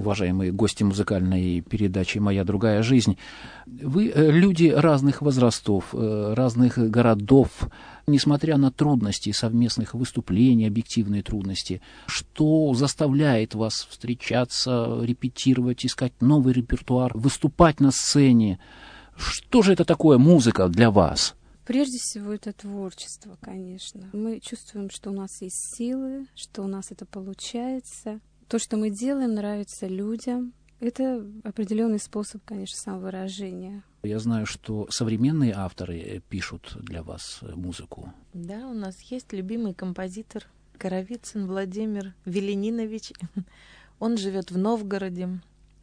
уважаемые гости музыкальной передачи «Моя другая жизнь». Вы люди разных возрастов, разных городов. Несмотря на трудности совместных выступлений, объективные трудности, что заставляет вас встречаться, репетировать, искать новый репертуар, выступать на сцене? Что же это такое музыка для вас? Прежде всего, это творчество, конечно. Мы чувствуем, что у нас есть силы, что у нас это получается. То, что мы делаем, нравится людям. Это определенный способ, конечно, самовыражения. Я знаю, что современные авторы пишут для вас музыку. Да, у нас есть любимый композитор Коровицын Владимир Веленинович. Он живет в Новгороде.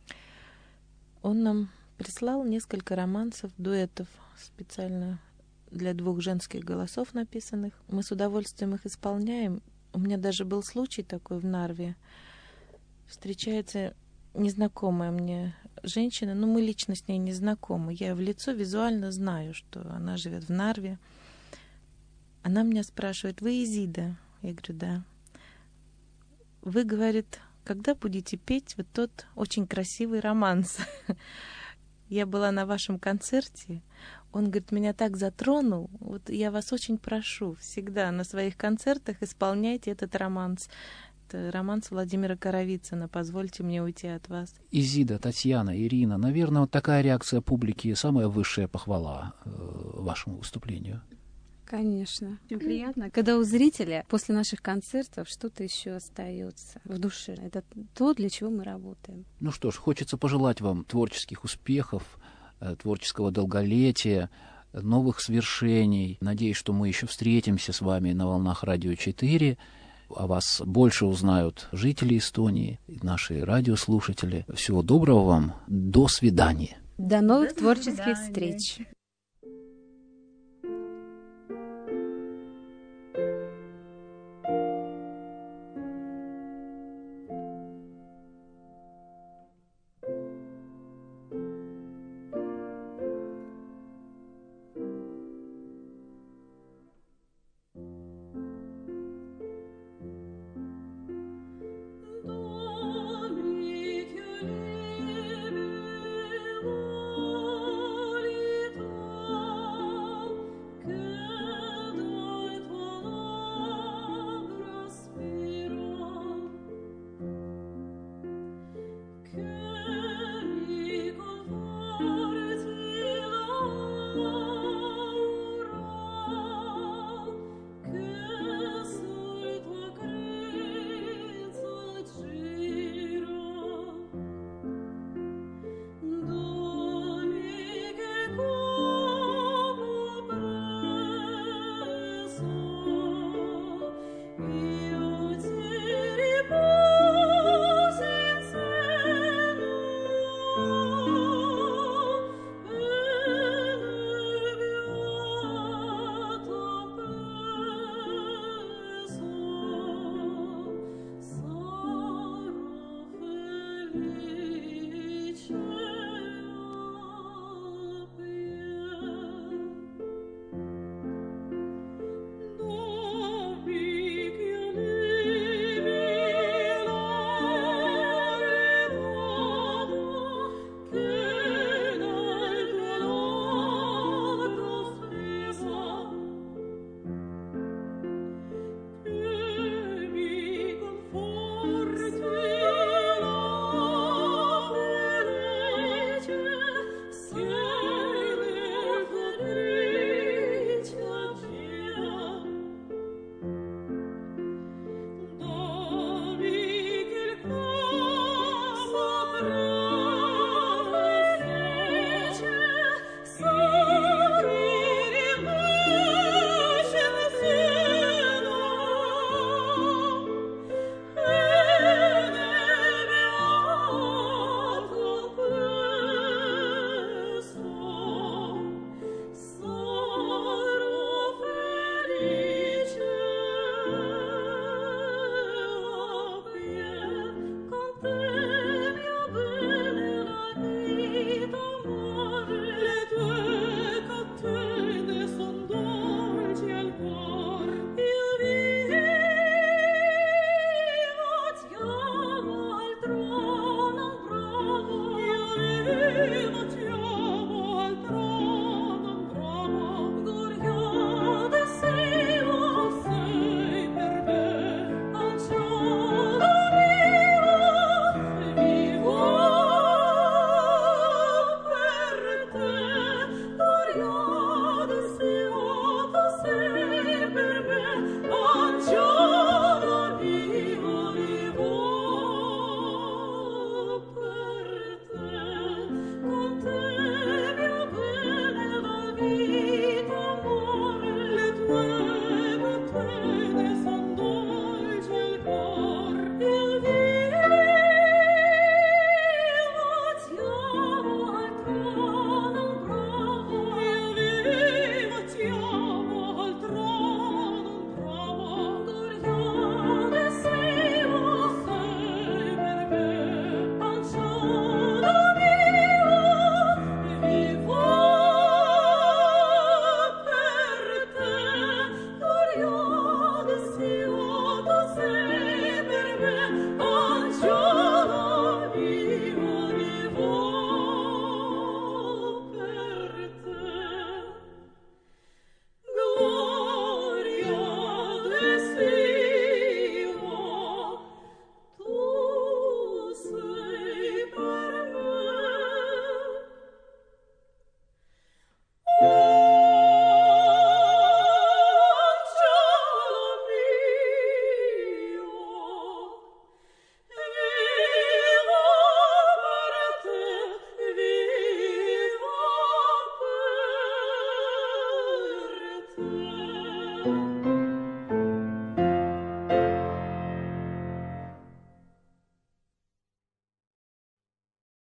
Он нам прислал несколько романсов, дуэтов специально для 2 женских голосов написанных. Мы с удовольствием их исполняем. У меня даже был случай такой в Нарве. Встречается незнакомая мне женщина, но мы лично с ней не знакомы. Я в лицо визуально знаю, что она живет в Нарве. Она меня спрашивает: «Вы Изида?» Я говорю: «Да». «Вы, — говорит, — когда будете петь вот тот очень красивый романс?» Я была на вашем концерте. Он, говорит, меня так затронул. Вот я вас очень прошу, всегда на своих концертах исполняйте этот романс. Это романс Владимира Коровицына «Позвольте мне уйти от вас». Изида, Татьяна, Ирина, наверное, вот такая реакция публики — самая высшая похвала вашему выступлению. Конечно. Очень приятно, когда у зрителя после наших концертов что-то еще остается в душе. Это то, для чего мы работаем. Ну что ж, хочется пожелать вам творческих успехов, творческого долголетия, новых свершений. Надеюсь, что мы еще встретимся с вами на волнах Радио 4. О вас больше узнают жители Эстонии, наши радиослушатели. Всего доброго вам. До свидания. До новых творческих встреч.